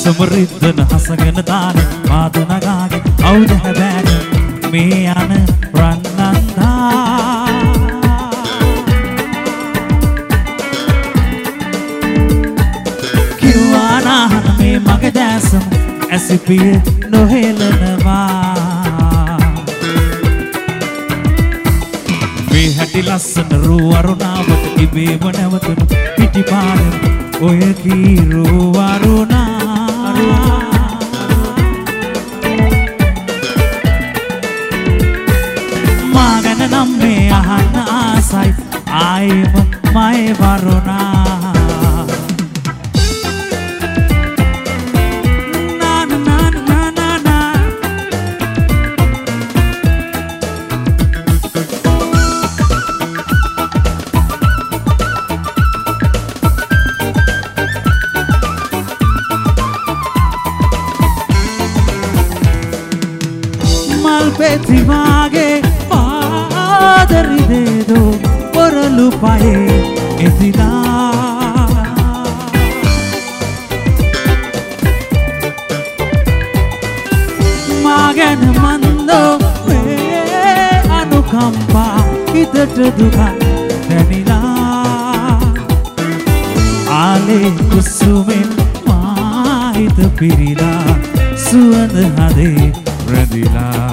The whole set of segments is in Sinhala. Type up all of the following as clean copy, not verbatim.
සමරිද්දන හසගෙන දාන පාද නගාගේ අවුද හැබෑගෙන මේ යන රන්නන්දා කිව්වා නාහන මේ මගේ දැසම ඇසිපිය නොහෙලනවා මේ හැටි ලස්සන රූ අරුණාවට ඉබේම නැවතුණු පිටිපාරෙන් ඔය කීරූ අරුණා මා ගැන නම් මේ අහන්න ආසයි ආයෙම මයි වරුණා ප්‍රතිමාගේ පාදරි දේදෝ පොරලු පයේ එදිලා මාගැන මන්දෝ වේ අනුකම්පා හිතට දුකක් දැනිලා ආලේ කුසුමෙන් මාහිත පිරිලා සුවඳ හදේ රැඳිලා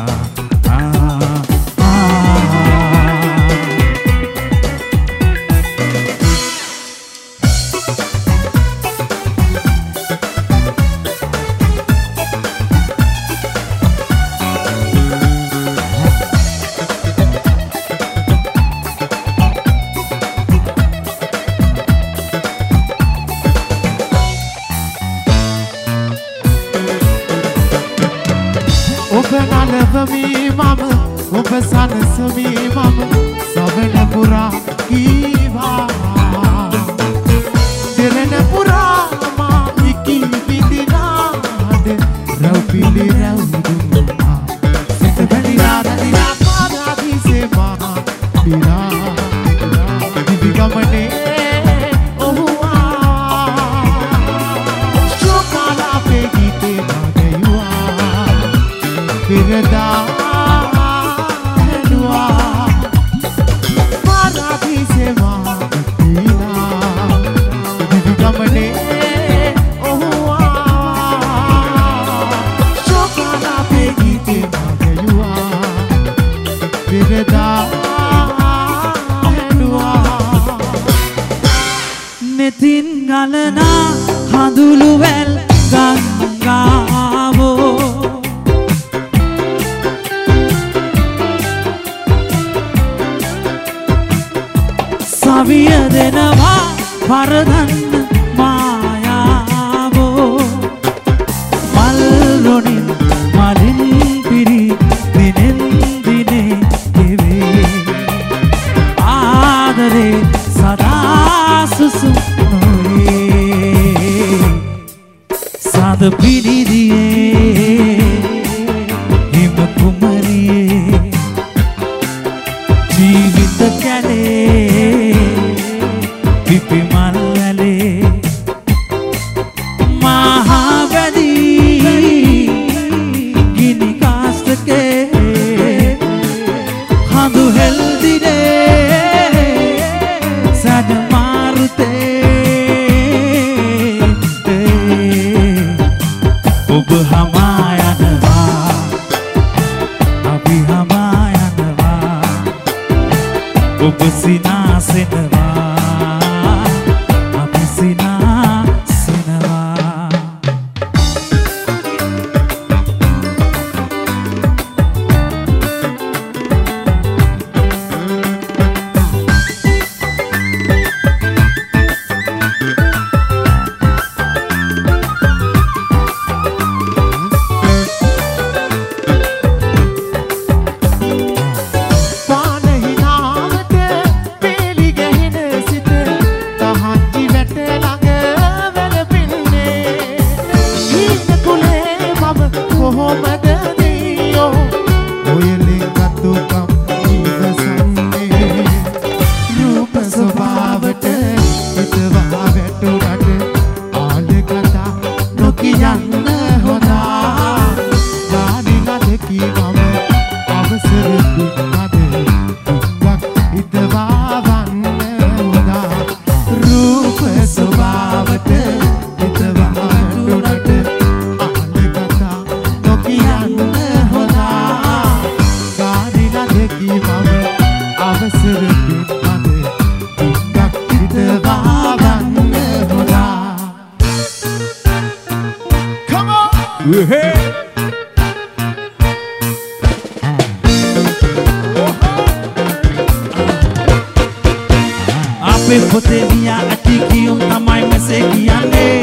අපේ පොතේ ලියා ඇති කියුම් තමයි මෙසේ කියන්නේ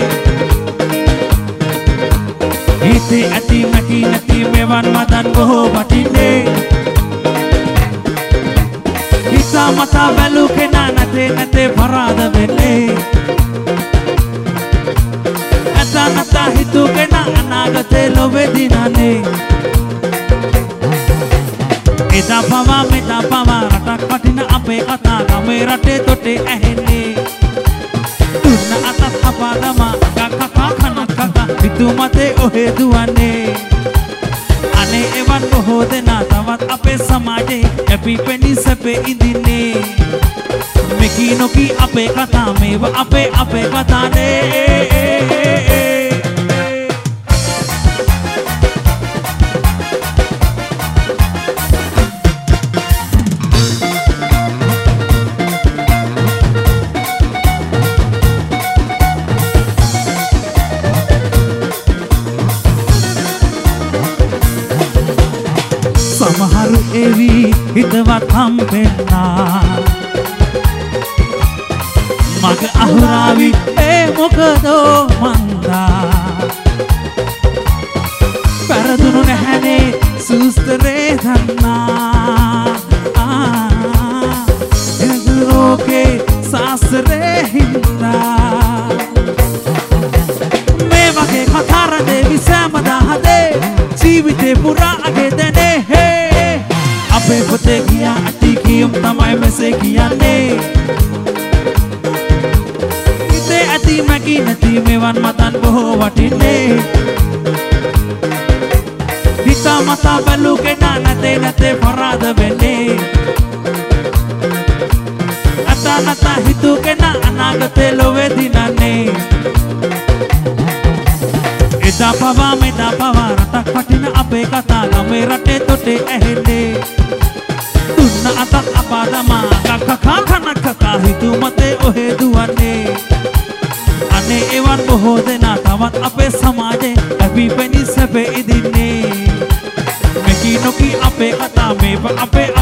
හිතේ ඇති නැති නැති මෙවන් මදන් බොහෝ වටින්නේ හිතා මතා බැලූ කෙනා නැතේ නැතේ පරාද වෙන්නේ ඇතා නැතා හිතූ කෙනා අනාගතේ ලොවේ දිනන්නේ එදා පවා මෙදා පවා රටක් වටින අපේ කතා ගමේ රටේ තොටේ ඇහෙන්නේ දුන්න අතත් අපා දමා කකා කනක් කකා හිතු මතේ ඔහේ දුවන්නේ අනේ එවන් බොහෝ දෙනා තවත් අපේ සමාජයේ යැපි පෙනී සැපේ ඉඳින්නේ මෙකී නොකී අපේ කතා මේව අපේ කතානේ සමහරු එවි හිතවත් හම්බෙන්නා මග අහුරාවි මොකදෝ මන්දා පෙරදුණු නැහැනේ සුස්තරේ දන්නා ලෝකේ සාස්තරේ හින්දා මේ වගේ කතාර දෙවි සෑමදා හදේ ජීවිතේ පුරා අගෙදනේ අපේ පොතේ ගියා ඇති කියුම් තමයි මෙසේ කියන්නේ හිතේ ඇති මැකි නැති මෙවන් මතන් බොහෝ වටින්නේ හිතා මතා බැලූ කෙනා නැතේ නැතේ පරාද වෙන්නේ ඇතා නැතා හිතූ කෙනා අනාගතේ ලොවේ දිනන්නේ එදා පවා මෙදා පවා රටක් වටින අපේ කතා ගමේ රටේ තොටේ ඇහෙන්නේ දුන්න අතත් අපා දමා කකා කනක් කකා හිතු මතේ ඔහේ දුවන්නේ අනේ එවන් බොහෝ දෙනා තවත් අපේ සමාජයේ අපි පෙනී සැපේ ඉදින්නේ මෙකී නොකී අපේ කතා මේව අපේ